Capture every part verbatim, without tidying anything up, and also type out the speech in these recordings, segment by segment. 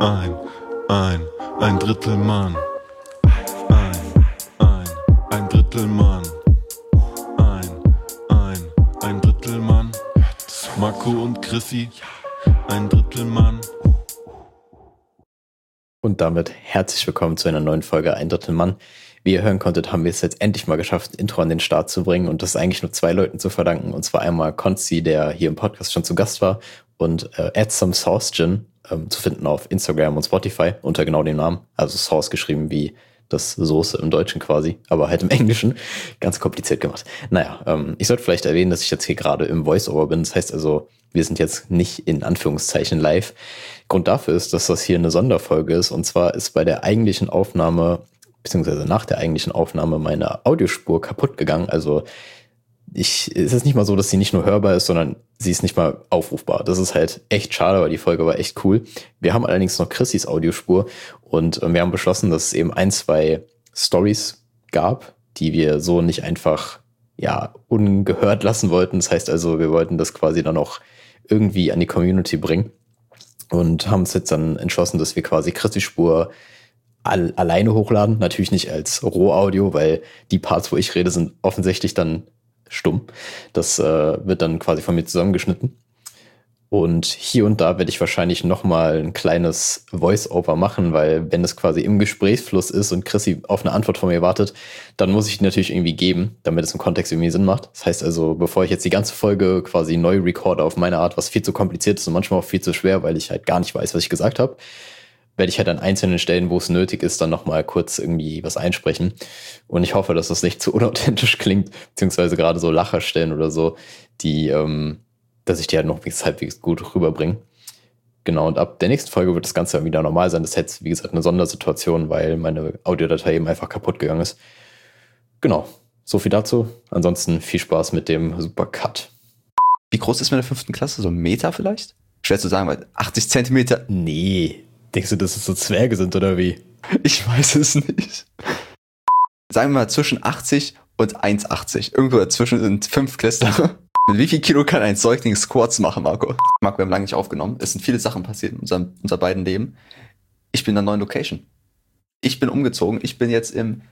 Ein, ein, ein Drittel Mann. Ein, ein, ein Drittel Mann. Ein, ein, ein Drittel Mann. Marco und Chrissy, ein Drittel Mann. Und damit herzlich willkommen zu einer neuen Folge Ein Drittel Mann. Wie ihr hören konntet, haben wir es jetzt endlich mal geschafft, ein Intro an den Start zu bringen. Und das ist eigentlich nur zwei Leuten zu verdanken. Und zwar einmal Konzi, der hier im Podcast schon zu Gast war. Und äh, Add Some Sauce Gin, ähm, zu finden auf Instagram und Spotify unter genau dem Namen. Also Sauce geschrieben wie das Soße im Deutschen quasi, aber halt im Englischen. Ganz kompliziert gemacht. Naja, ähm, ich sollte vielleicht erwähnen, dass ich jetzt hier gerade im Voice-Over bin. Das heißt also, wir sind jetzt nicht in Anführungszeichen live. Grund dafür ist, dass das hier eine Sonderfolge ist. Und zwar ist bei der eigentlichen Aufnahme, beziehungsweise nach der eigentlichen Aufnahme, meine Audiospur kaputt gegangen. Also ich, es ist nicht mal so, dass sie nicht nur hörbar ist, sondern sie ist nicht mal aufrufbar. Das ist halt echt schade, weil die Folge war echt cool. Wir haben allerdings noch Chrissys Audiospur und wir haben beschlossen, dass es eben ein, zwei Stories gab, die wir so nicht einfach, ja, ungehört lassen wollten. Das heißt also, wir wollten das quasi dann auch irgendwie an die Community bringen und haben uns jetzt dann entschlossen, dass wir quasi Chrissys Spur all, alleine hochladen. Natürlich nicht als Rohaudio, weil die Parts, wo ich rede, sind offensichtlich dann stumm. Das äh, wird dann quasi von mir zusammengeschnitten. Und hier und da werde ich wahrscheinlich nochmal ein kleines Voice-Over machen, weil wenn es quasi im Gesprächsfluss ist und Chrissy auf eine Antwort von mir wartet, dann muss ich die natürlich irgendwie geben, damit es im Kontext irgendwie Sinn macht. Das heißt also, bevor ich jetzt die ganze Folge quasi neu recorde auf meine Art, was viel zu kompliziert ist und manchmal auch viel zu schwer, weil ich halt gar nicht weiß, was ich gesagt habe, werde ich halt an einzelnen Stellen, wo es nötig ist, dann nochmal kurz irgendwie was einsprechen. Und ich hoffe, dass das nicht zu unauthentisch klingt, beziehungsweise gerade so Lacherstellen oder so, die, ähm, dass ich die halt noch halbwegs gut rüberbringe. Genau, und ab der nächsten Folge wird das Ganze dann wieder normal sein. Das ist jetzt, wie gesagt, eine Sondersituation, weil meine Audiodatei eben einfach kaputt gegangen ist. Genau, so viel dazu. Ansonsten viel Spaß mit dem Supercut. Wie groß ist man in der fünften Klasse? So ein Meter vielleicht? Schwer zu sagen, weil achtzig Zentimeter. Nee. Denkst du, dass es so Zwerge sind, oder wie? Ich weiß es nicht. Sagen wir mal zwischen achtzig und eins Komma achtzig. Irgendwo dazwischen sind fünf Klässler. Mit wie viel Kilo kann ein Säugling Squats machen, Marco? Marco, wir haben lange nicht aufgenommen. Es sind viele Sachen passiert in unserem, unser beiden Leben. Ich bin in einer neuen Location. Ich bin umgezogen. Ich bin jetzt im,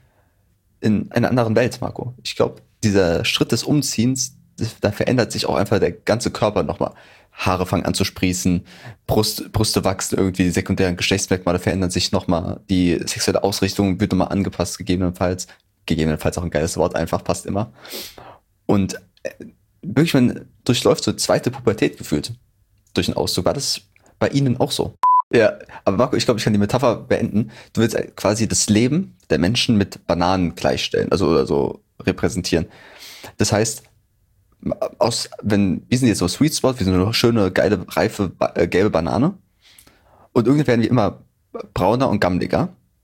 in einer anderen Welt, Marco. Ich glaube, dieser Schritt des Umziehens, da verändert sich auch einfach der ganze Körper nochmal. Haare fangen an zu sprießen, Brust, Brüste wachsen irgendwie, die sekundären Geschlechtsmerkmale verändern sich nochmal, die sexuelle Ausrichtung wird nochmal angepasst, gegebenenfalls. Gegebenenfalls auch ein geiles Wort, einfach, passt immer. Und äh, wirklich, man durchläuft so zweite Pubertät gefühlt durch den Auszug. War das bei Ihnen auch so? Ja, aber Marco, ich glaube, ich kann die Metapher beenden. Du willst quasi das Leben der Menschen mit Bananen gleichstellen, also oder so repräsentieren. Das heißt, aus, wenn, wir sind jetzt so Sweet Spot, wir sind eine schöne, geile, reife, äh, gelbe Banane. Und irgendwann werden wir immer brauner und gammeliger.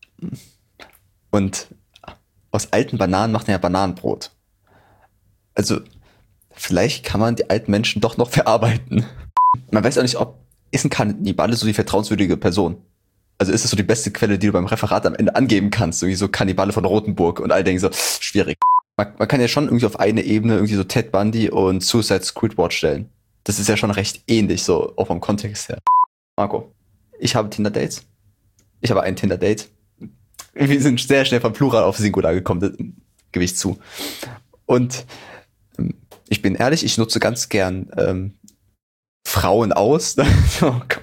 Und aus alten Bananen macht man ja Bananenbrot. Also, vielleicht kann man die alten Menschen doch noch verarbeiten. Man weiß auch nicht, ob, ist ein Kannibale so die vertrauenswürdige Person? Also ist das so die beste Quelle, die du beim Referat am Ende angeben kannst? Irgendwie so Kannibale von Rotenburg und all denken so, schwierig. Man, man kann ja schon irgendwie auf eine Ebene irgendwie so Ted Bundy und Suicide Squad stellen. Das ist ja schon recht ähnlich, so auch vom Kontext her. Marco, ich habe Tinder-Dates. Ich habe ein Tinder-Date. Wir sind sehr schnell vom Plural auf Singular gekommen, das gebe ich zu. Und ähm, ich bin ehrlich, ich nutze ganz gern ähm, Frauen aus. Oh Gott.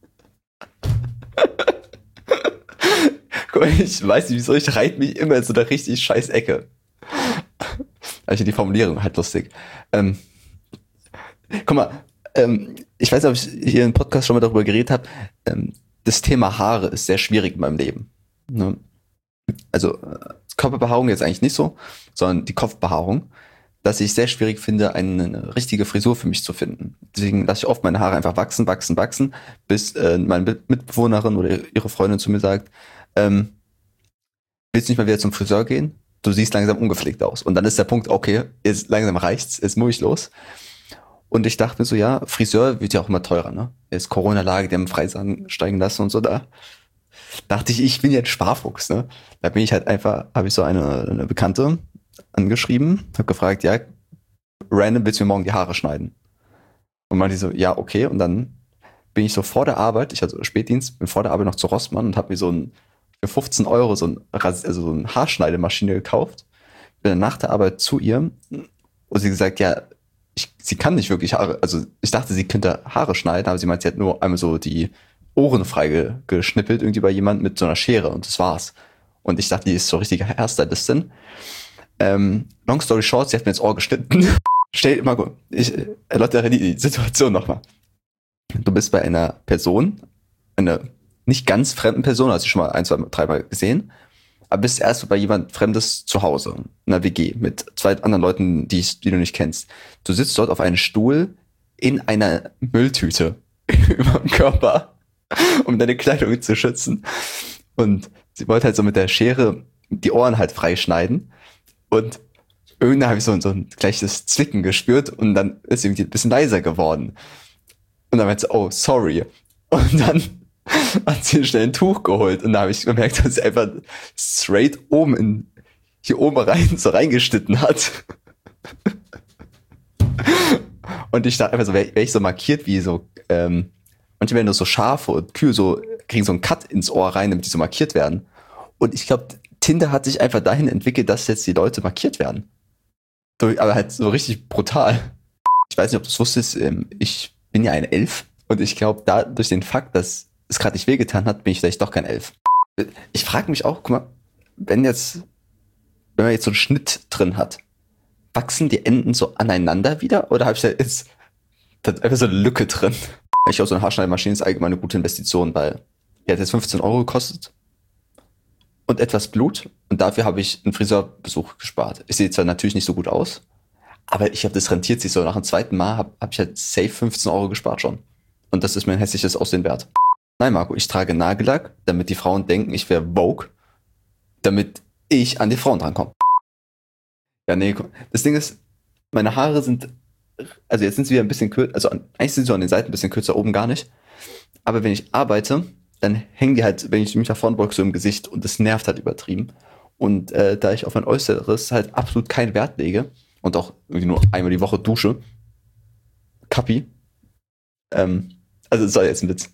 Guck mal, ich weiß nicht wieso, ich reite mich immer in so einer richtig scheiß Ecke. Also die Formulierung halt lustig. Ähm, guck mal, ähm, ich weiß nicht, ob ich hier im Podcast schon mal darüber geredet habe. Ähm, das Thema Haare ist sehr schwierig in meinem Leben. Ne? Also äh, Körperbehaarung jetzt eigentlich nicht so, sondern die Kopfbehaarung, dass ich sehr schwierig finde, eine, eine richtige Frisur für mich zu finden. Deswegen lasse ich oft meine Haare einfach wachsen, wachsen, wachsen, bis äh, meine Mitbewohnerin oder ihre Freundin zu mir sagt, ähm, willst du nicht mal wieder zum Friseur gehen? Du siehst langsam ungepflegt aus. Und dann ist der Punkt, okay, jetzt langsam reicht's, jetzt muss ich los. Und ich dachte mir so, ja, Friseur wird ja auch immer teurer, ne? Jetzt Corona-Lage, die haben Preise ansteigen lassen und so, da dachte ich, ich bin jetzt Sparfuchs, ne? Da bin ich halt einfach, habe ich so eine, eine Bekannte angeschrieben, habe gefragt, ja, random willst du mir morgen die Haare schneiden? Und meinte so, ja, okay. Und dann bin ich so vor der Arbeit, ich hatte Spätdienst, bin vor der Arbeit noch zu Rossmann und habe mir so ein für fünfzehn Euro so ein, also so eine Haarschneidemaschine gekauft. Bin dann nach der Arbeit zu ihr und sie gesagt, ja, ich, sie kann nicht wirklich Haare, also ich dachte, sie könnte Haare schneiden, aber sie meint, sie hat nur einmal so die Ohren frei geschnippelt, irgendwie bei jemandem mit so einer Schere und das war's. Und ich dachte, die ist so richtige Hairstylistin. Ähm, long story short, sie hat mir ins Ohr geschnitten. Stell dir mal, ich erläutere die Situation nochmal. Du bist bei einer Person, einer nicht ganz fremden Person, hast du schon mal ein, zwei, dreimal gesehen, aber bist erst bei jemand Fremdes zu Hause, in einer W G, mit zwei anderen Leuten, die, ich, die du nicht kennst. Du sitzt dort auf einem Stuhl in einer Mülltüte über dem Körper, um deine Kleidung zu schützen. Und sie wollte halt so mit der Schere die Ohren halt freischneiden. Und irgendwann habe ich so, so ein gleiches Zwicken gespürt und dann ist sie irgendwie ein bisschen leiser geworden. Und dann meinte sie, oh, sorry. Und dann hat sie schnell ein Tuch geholt und da habe ich gemerkt, dass sie einfach straight oben in, hier oben rein so reingeschnitten hat. Und ich dachte einfach so, wäre wär ich so markiert wie so, ähm, manche werden nur so Schafe und Kühe so, kriegen so einen Cut ins Ohr rein, damit die so markiert werden. Und ich glaube, Tinder hat sich einfach dahin entwickelt, dass jetzt die Leute markiert werden. Aber halt so richtig brutal. Ich weiß nicht, ob du es wusstest, ich bin ja ein Elf und ich glaube, da durch den Fakt, dass es gerade nicht wehgetan hat, bin ich vielleicht doch kein Elf. Ich frage mich auch, guck mal, wenn jetzt, wenn man jetzt so einen Schnitt drin hat, wachsen die Enden so aneinander wieder oder habe ich da jetzt da einfach so eine Lücke drin? Ich glaube, so eine Haarschneidemaschine ist allgemein eine gute Investition, weil die hat jetzt fünfzehn Euro gekostet und etwas Blut und dafür habe ich einen Friseurbesuch gespart. Ich sehe zwar natürlich nicht so gut aus, aber ich habe das rentiert sich so. Nach dem zweiten Mal habe hab ich halt safe fünfzehn Euro gespart schon. Und das ist mir ein hässliches Aussehen wert. Nein, Marco, ich trage Nagellack, damit die Frauen denken, ich wäre Vogue, damit ich an die Frauen drankomme. Ja, nee, das Ding ist, meine Haare sind, also jetzt sind sie wieder ein bisschen kürzer, also eigentlich sind sie so an den Seiten ein bisschen kürzer, oben gar nicht. Aber wenn ich arbeite, dann hängen die halt, wenn ich mich nach vorne beuge, so im Gesicht und das nervt halt übertrieben. Und äh, da ich auf mein Äußeres halt absolut keinen Wert lege und auch irgendwie nur einmal die Woche dusche, Kappi, ähm, also das soll jetzt ein Witz.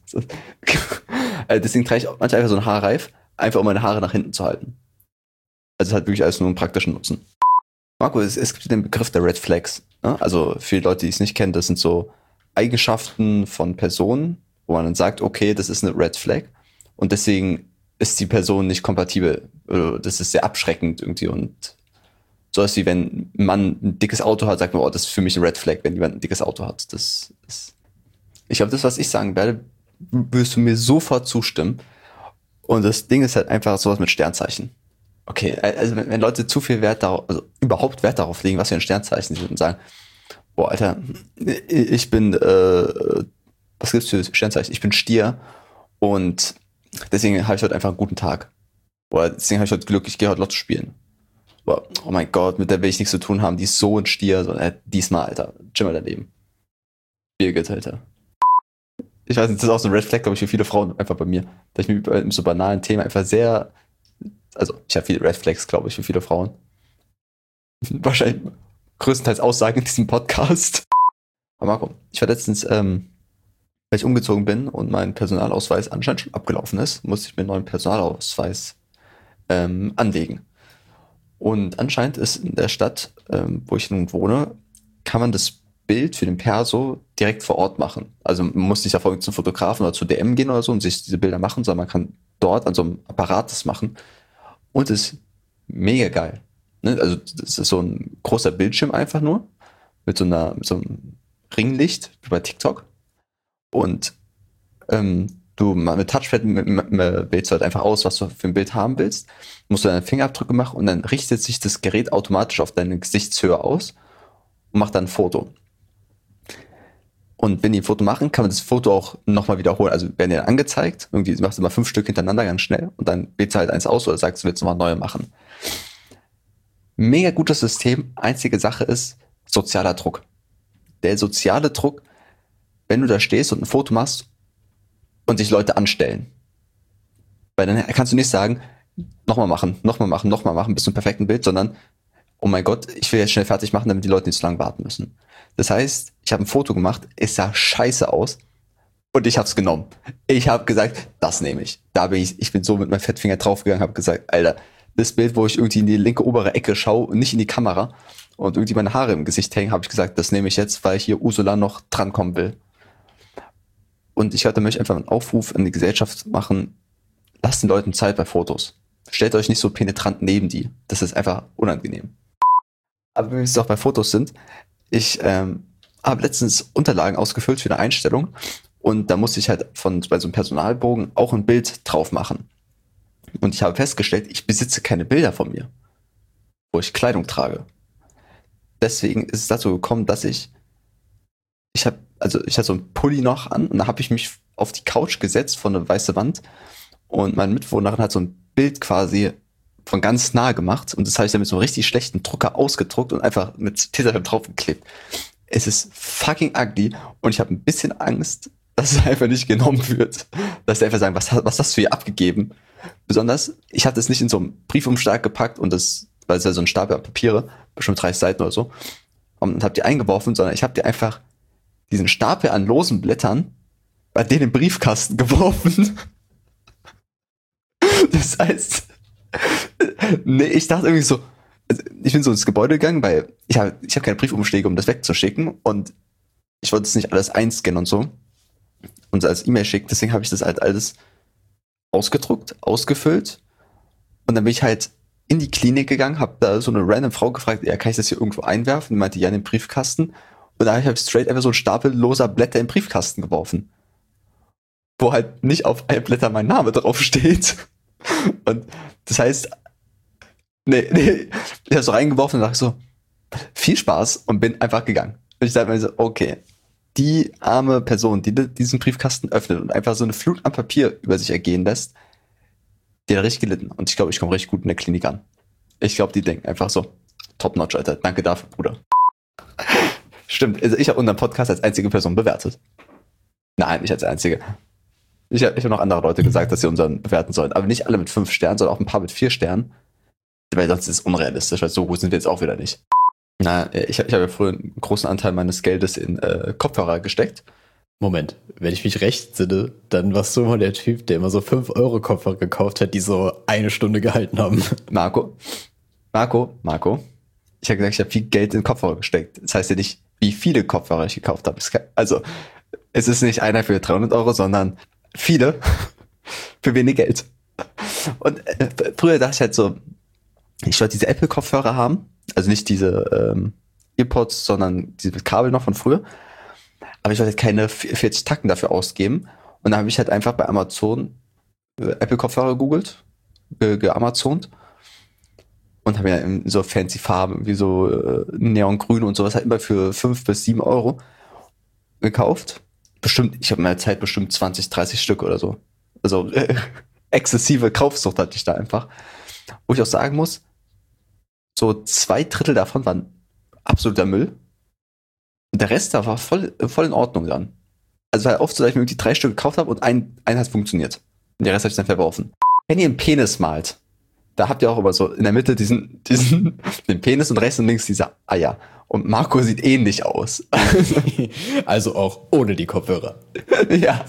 äh, deswegen trage ich auch manchmal einfach so einen Haarreif, einfach um meine Haare nach hinten zu halten. Also es hat wirklich alles nur einen praktischen Nutzen. Marco, es, es gibt den Begriff der Red Flags. Ne? Also für die Leute, die es nicht kennen, das sind so Eigenschaften von Personen, wo man dann sagt, okay, das ist eine Red Flag und deswegen ist die Person nicht kompatibel. Das ist sehr abschreckend irgendwie und so ist wie wenn ein Mann ein dickes Auto hat, sagt man, oh, das ist für mich ein Red Flag, wenn jemand ein dickes Auto hat. Das ist, ich glaube, das, was ich sagen werde, wirst du mir sofort zustimmen. Und das Ding ist halt einfach sowas mit Sternzeichen. Okay, also wenn, wenn Leute zu viel Wert darauf, also überhaupt Wert darauf legen, was für ein Sternzeichen sie sind und sagen, boah, Alter, ich bin, äh, was gibt's für Sternzeichen? Ich bin Stier und deswegen habe ich heute einfach einen guten Tag. Oder deswegen habe ich heute Glück, ich gehe heute Lotto spielen. Oder, oh mein Gott, mit der will ich nichts zu tun haben, die ist so ein Stier, so, äh, diesmal, Alter, chill mal daneben. Birgit, Alter. Ich weiß nicht, das ist auch so ein Red Flag, glaube ich, für viele Frauen einfach bei mir. Da ich mir bei so banalen Themen einfach sehr, also ich habe viele Red Flags, glaube ich, für viele Frauen. Wahrscheinlich größtenteils Aussagen in diesem Podcast. Aber Marco, ich war letztens, ähm, weil ich umgezogen bin und mein Personalausweis anscheinend schon abgelaufen ist, musste ich mir einen neuen Personalausweis ähm, anlegen. Und anscheinend ist in der Stadt, ähm, wo ich nun wohne, kann man das Bild für den Perso direkt vor Ort machen. Also man muss nicht davor zum Fotografen oder zu D M gehen oder so und sich diese Bilder machen, sondern man kann dort an so einem Apparat das machen. Und das ist mega geil. Ne? Also das ist so ein großer Bildschirm einfach nur mit so einer mit so einem Ringlicht wie bei TikTok. Und ähm, du mit Touchpad wählst du halt einfach aus, was du für ein Bild haben willst. Musst du deine Fingerabdrücke machen und dann richtet sich das Gerät automatisch auf deine Gesichtshöhe aus und macht dann ein Foto. Und wenn die ein Foto machen, kann man das Foto auch nochmal wiederholen. Also werden dir angezeigt, irgendwie machst du mal fünf Stück hintereinander ganz schnell und dann wählst du halt eins aus oder sagst, du willst nochmal neue machen. Mega gutes System. Einzige Sache ist sozialer Druck. Der soziale Druck, wenn du da stehst und ein Foto machst und sich Leute anstellen. Weil dann kannst du nicht sagen, nochmal machen, nochmal machen, nochmal machen, bis zum perfekten Bild, sondern, oh mein Gott, ich will jetzt schnell fertig machen, damit die Leute nicht so lange warten müssen. Das heißt, ich habe ein Foto gemacht, es sah scheiße aus, Und ich hab's genommen. Ich habe gesagt, das nehme ich. Da bin ich, ich bin so mit meinem Fettfinger draufgegangen, habe gesagt, Alter, das Bild, wo ich irgendwie in die linke obere Ecke schaue und nicht in die Kamera und irgendwie meine Haare im Gesicht hängen, habe ich gesagt, das nehme ich jetzt, weil hier Ursula noch drankommen will. Und ich hatte, möchte einfach einen Aufruf in die Gesellschaft machen, lasst den Leuten Zeit bei Fotos. Stellt euch nicht so penetrant neben die. Das ist einfach unangenehm. Aber wenn wir jetzt auch bei Fotos sind, ich ähm, habe letztens Unterlagen ausgefüllt für eine Einstellung und da musste ich halt von bei so einem Personalbogen auch ein Bild drauf machen. Und ich habe festgestellt, ich besitze keine Bilder von mir, wo ich Kleidung trage. Deswegen ist es dazu gekommen, dass ich ich habe also ich hatte so einen Pulli noch an und da habe ich mich auf die Couch gesetzt vor eine weiße Wand und meine Mitbewohnerin hat so ein Bild quasi von ganz nah gemacht und das habe ich dann mit so einem richtig schlechten Drucker ausgedruckt und einfach mit Tesafilm draufgeklebt. Es ist fucking ugly und ich habe ein bisschen Angst, dass es einfach nicht genommen wird. Dass sie einfach sagen, was, was hast du hier abgegeben? Besonders, ich hatte es nicht in so einem Briefumschlag gepackt und das, weil es ja so ein Stapel an Papiere, bestimmt dreißig Seiten oder so, und habe die eingeworfen, sondern ich habe dir einfach diesen Stapel an losen Blättern bei denen im Briefkasten geworfen. Das heißt, nee, ich dachte irgendwie so, also ich bin so ins Gebäude gegangen, weil ich habe ich hab keine Briefumschläge, um das wegzuschicken und ich wollte es nicht alles einscannen und so und als E-Mail schicken, deswegen habe ich das halt alles ausgedruckt, ausgefüllt und dann bin ich halt in die Klinik gegangen, habe da so eine random Frau gefragt, ja, kann ich das hier irgendwo einwerfen? Die meinte, ja, in den Briefkasten und da habe ich halt straight einfach so einen Stapel loser Blätter in den Briefkasten geworfen, wo halt nicht auf allen Blättern mein Name drauf steht. Und das heißt, nee, nee, ich habe so reingeworfen und dachte so, viel Spaß und bin einfach gegangen. Und ich dachte mir so, okay, die arme Person, die diesen Briefkasten öffnet und einfach so eine Flut an Papier über sich ergehen lässt, die hat richtig gelitten. Und ich glaube, ich komme richtig gut in der Klinik an. Ich glaube, die denken einfach so, top notch, Alter, danke dafür, Bruder. Stimmt, also ich habe unseren Podcast als einzige Person bewertet. Nein, nicht als einzige. Ich habe ich hab noch andere Leute gesagt, dass sie unseren bewerten sollen. Aber nicht alle mit fünf Sternen, sondern auch ein paar mit vier Sternen. Weil sonst ist es unrealistisch, weil so gut sind wir jetzt auch wieder nicht. Na, ich, ich habe ja früher einen großen Anteil meines Geldes in äh, Kopfhörer gesteckt. Moment, wenn ich mich recht sinne, dann warst du immer der Typ, der immer so fünf Euro Kopfhörer gekauft hat, die so eine Stunde gehalten haben. Marco, Marco, Marco, ich habe gesagt, ich habe viel Geld in Kopfhörer gesteckt. Das heißt ja nicht, wie viele Kopfhörer ich gekauft habe. Also, es ist nicht einer für dreihundert Euro, sondern viele für wenig Geld. Und äh, früher dachte ich halt so, ich wollte diese Apple-Kopfhörer haben, also nicht diese ähm, Earpods, sondern diese mit Kabel noch von früher. Aber ich wollte halt keine vierzig Tacken dafür ausgeben. Und dann habe ich halt einfach bei Amazon äh, Apple-Kopfhörer gegoogelt, ge- geamazont und habe ja in so fancy Farben, wie so äh, Neongrün und sowas halt immer für fünf bis sieben Euro gekauft. Bestimmt, ich habe in meiner Zeit bestimmt zwanzig, dreißig Stück oder so. Also äh, exzessive Kaufsucht hatte ich da einfach. Wo ich auch sagen muss, so zwei Drittel davon waren absoluter Müll. Und der Rest da war voll, voll in Ordnung dann. Also war oft so, dass ich mir irgendwie drei Stück gekauft habe und ein, ein hat funktioniert. Und der Rest habe ich dann verworfen. Wenn ihr einen Penis malt, da habt ihr auch immer so in der Mitte diesen, diesen, den Penis und rechts und links diese Eier. Und Marco sieht ähnlich aus. Also auch ohne die Kopfhörer. Ja.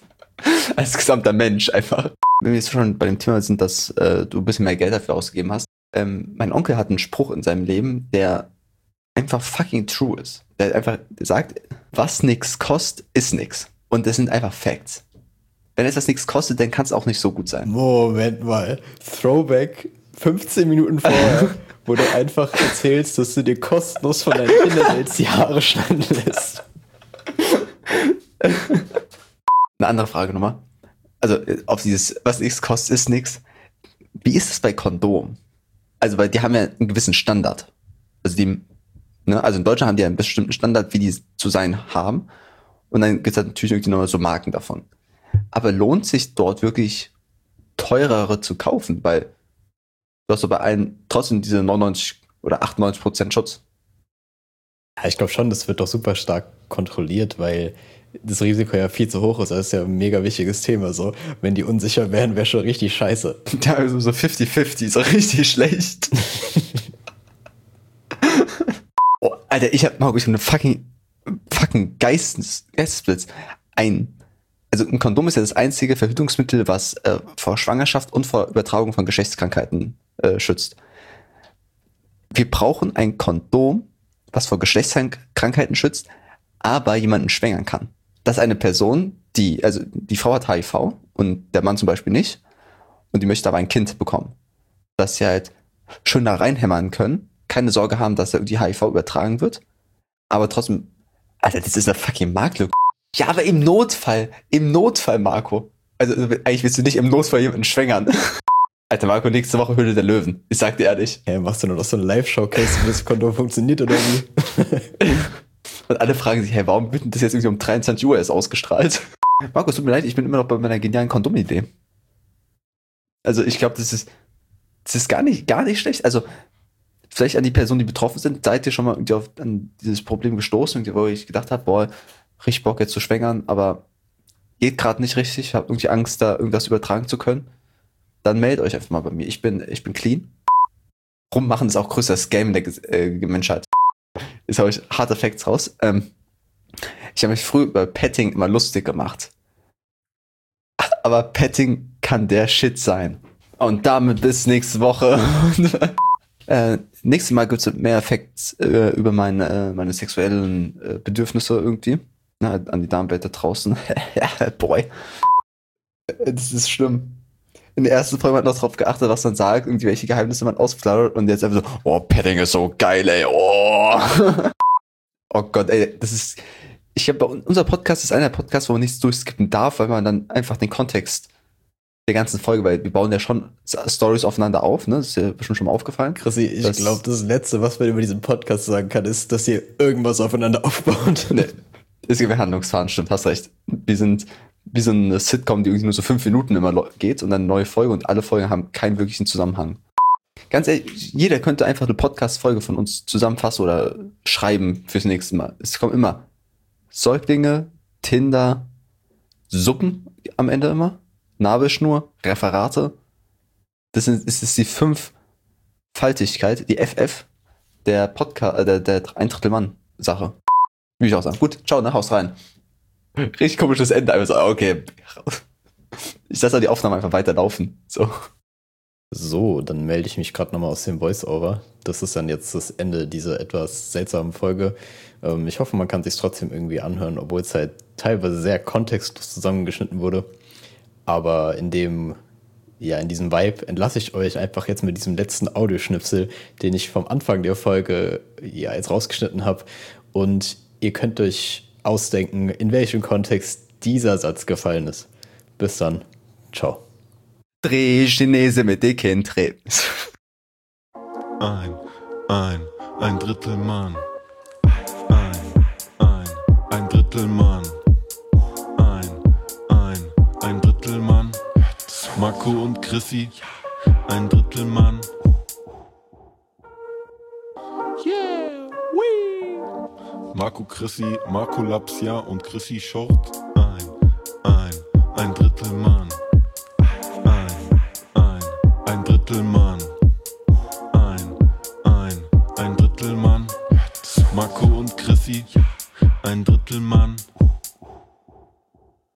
Als gesamter Mensch einfach. Wenn wir jetzt schon bei dem Thema sind, dass äh, du ein bisschen mehr Geld dafür ausgegeben hast. Ähm, mein Onkel hat einen Spruch in seinem Leben, der einfach fucking true ist. Der einfach sagt, was nix kostet, ist nix. Und das sind einfach Facts. Wenn etwas nichts kostet, dann kann es auch nicht so gut sein. Moment mal. Throwback fünfzehn Minuten vorher, wo du einfach erzählst, dass du dir kostenlos von deinen Kindern jetzt die Haare schneiden lässt. Eine andere Frage nochmal. Also auf dieses, was nichts kostet, ist nichts. Wie ist es bei Kondomen? Also, weil die haben ja einen gewissen Standard. Also die, ne, also in Deutschland haben die ja einen bestimmten Standard, wie die zu sein haben. Und dann gibt es halt natürlich irgendwie noch so Marken davon. Aber lohnt sich dort wirklich teurere zu kaufen? Weil du hast so bei allen trotzdem diese neunundneunzig oder achtundneunzig Prozent Schutz. Ja, ich glaube schon, das wird doch super stark kontrolliert, weil das Risiko ja viel zu hoch ist. Das ist ja ein mega wichtiges Thema. So, wenn die unsicher wären, wäre schon richtig scheiße. Ja, also so fünfzig fünfzig, so richtig schlecht. Oh, Alter, ich hab, Marco, ich hab eine fucking, fucking Geistes, Geistesblitz. Ein also ein Kondom ist ja das einzige Verhütungsmittel, was äh, vor Schwangerschaft und vor Übertragung von Geschlechtskrankheiten äh, schützt. Wir brauchen ein Kondom, was vor Geschlechtskrankheiten schützt, aber jemanden schwängern kann. Das ist eine Person, die, also die Frau hat H I V und der Mann zum Beispiel nicht und die möchte aber ein Kind bekommen. Dass sie halt schön da reinhämmern können, keine Sorge haben, dass da die H I V übertragen wird, aber trotzdem, Alter, das ist eine fucking Marktlücke. Ja, aber im Notfall, im Notfall, Marco. Also eigentlich willst du nicht im Notfall jemanden schwängern. Alter, Marco, nächste Woche Höhle der Löwen. Ich sag dir ehrlich. Hey, machst du nur noch so eine Live-Showcase, wie das Kondom funktioniert oder wie? Und alle fragen sich, hey, warum wird denn das jetzt irgendwie um dreiundzwanzig Uhr erst ausgestrahlt? Marco, es tut mir leid, ich bin immer noch bei meiner genialen Kondomidee. Also ich glaube, das ist, das ist gar nicht, gar nicht schlecht. Also vielleicht an die Personen, die betroffen sind, seid ihr schon mal irgendwie auf an dieses Problem gestoßen, wo ich gedacht habe, boah, richtig Bock jetzt zu schwängern, aber geht gerade nicht richtig, habt irgendwie Angst, da irgendwas übertragen zu können, dann meldet euch einfach mal bei mir. Ich bin, ich bin clean. Rummachen ist auch größter Scam der äh, Menschheit. Jetzt habe ich harte Facts raus. Ähm, ich habe mich früher über Petting immer lustig gemacht. Aber Petting kann der Shit sein. Und damit bis nächste Woche. äh, nächstes Mal gibt es mehr Facts äh, über meine, äh, meine sexuellen äh, Bedürfnisse irgendwie. Na, an die Damenwelt da draußen. Boy. Das ist schlimm. In der ersten Folge hat man noch drauf geachtet, was man sagt, irgendwie welche Geheimnisse man ausplaudert und jetzt einfach so, oh, Petting ist so geil, ey, oh. Oh Gott, ey, das ist, ich habe, unser Podcast ist einer der Podcasts, wo man nichts durchskippen darf, weil man dann einfach den Kontext der ganzen Folge, weil wir bauen ja schon Stories aufeinander auf, ne, das ist ja bestimmt schon mal aufgefallen. Chrissy, ich glaube, das Letzte, was man über diesen Podcast sagen kann, ist, dass ihr irgendwas aufeinander aufbaut. Nee, es gibt Handlungsfaden, stimmt, hast recht. Wir sind wie so eine Sitcom, die irgendwie nur so fünf Minuten immer geht und dann eine neue Folge und alle Folgen haben keinen wirklichen Zusammenhang. Ganz ehrlich, jeder könnte einfach eine Podcast-Folge von uns zusammenfassen oder schreiben fürs nächste Mal. Es kommen immer Säuglinge, Tinder, Suppen am Ende immer, Nabelschnur, Referate. Das ist, das ist die Fünffaltigkeit, die F F der Podcast, äh, der, der ein Drittel Mann-Sache. Wie ich auch sagen. Gut, ciao, ne, haus rein. Richtig komisches Ende, einfach so, okay. Ich lasse die Aufnahme einfach weiterlaufen. So. So, dann melde ich mich gerade nochmal aus dem Voice-Over. Das ist dann jetzt das Ende dieser etwas seltsamen Folge. Ähm, ich hoffe, man kann es sich trotzdem irgendwie anhören, obwohl es halt teilweise sehr kontextlos zusammengeschnitten wurde. Aber in dem, ja, in diesem Vibe entlasse ich euch einfach jetzt mit diesem letzten Audioschnipsel, den ich vom Anfang der Folge ja jetzt rausgeschnitten habe. Und ihr könnt euch ausdenken, in welchem Kontext dieser Satz gefallen ist. Bis dann. Ciao. Dreh Chinese mit dicken Trips. Ein, ein, ein Drittel Mann. Ein, ein, ein Drittel Mann. Ein, ein, ein Drittel Mann. Marco und Chrissy, ein Drittel Mann. Yeah, wee. Marco Chrissy, Marco Lapsia und Chrissy Short. Ein, ein, ein Drittel Mann. Ein, ein, ein Drittel Mann.